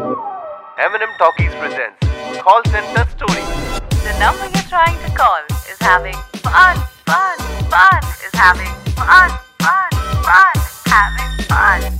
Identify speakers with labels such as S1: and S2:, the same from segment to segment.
S1: M&M Talkies presents Call Center Story.
S2: The number you're trying to call is having fun, is having fun, having fun.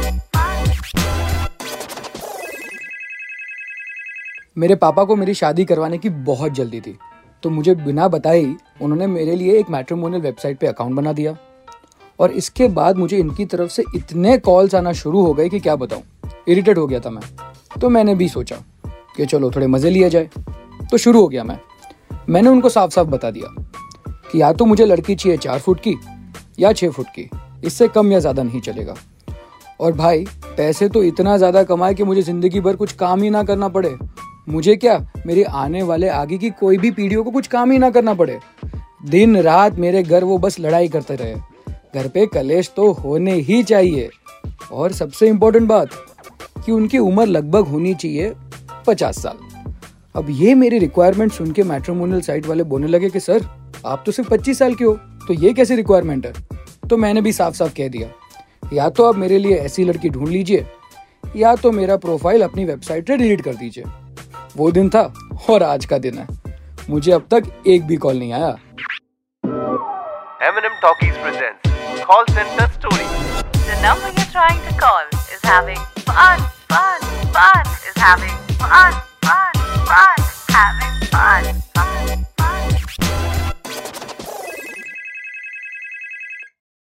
S3: मेरे पापा को मेरी शादी करवाने की बहुत जल्दी थी, तो मुझे बिना बताए ही उन्होंने मेरे लिए एक मैट्रिमोनियल वेबसाइट पे अकाउंट बना दिया। और इसके बाद मुझे इनकी तरफ से इतने कॉल्स आना शुरू हो गए कि क्या बताऊं, इरिटेट हो गया था मैं। तो मैंने भी सोचा कि चलो थोड़े मज़े लिए जाए। तो शुरू हो गया मैंने उनको साफ साफ बता दिया कि या तो मुझे लड़की चाहिए 4 फुट की या 6 फुट की, इससे कम या ज़्यादा नहीं चलेगा। और भाई पैसे तो इतना ज़्यादा कमाए कि मुझे ज़िंदगी भर कुछ काम ही ना करना पड़े। मुझे क्या, मेरे आने वाले आगे की कोई भी पीढ़ियों को कुछ काम ही ना करना पड़े। दिन रात मेरे घर वो बस लड़ाई करते रहे। घर पे कलेश तो होने ही चाहिए। और सबसे इम्पोर्टेंट बात कि उनकी उम्र लगभग होनी चाहिए 50 साल। अब ये मेरी रिक्वायरमेंट सुन के मैट्रिमोनियल साइट वाले बोलने लगे कि सर आप तो सिर्फ 25 साल के हो, तो ये कैसी रिक्वायरमेंट है। तो मैंने भी साफ साफ कह दिया, या तो आप मेरे लिए ऐसी लड़की ढूंढ लीजिए या तो मेरा प्रोफाइल अपनी वेबसाइट से डिलीट कर दीजिए। वो दिन था और आज का दिन है, मुझे अब तक एक भी कॉल नहीं आया।
S1: M&M Talkies presents Call Center Story.
S2: The number you're trying to call is having fun, is having fun, having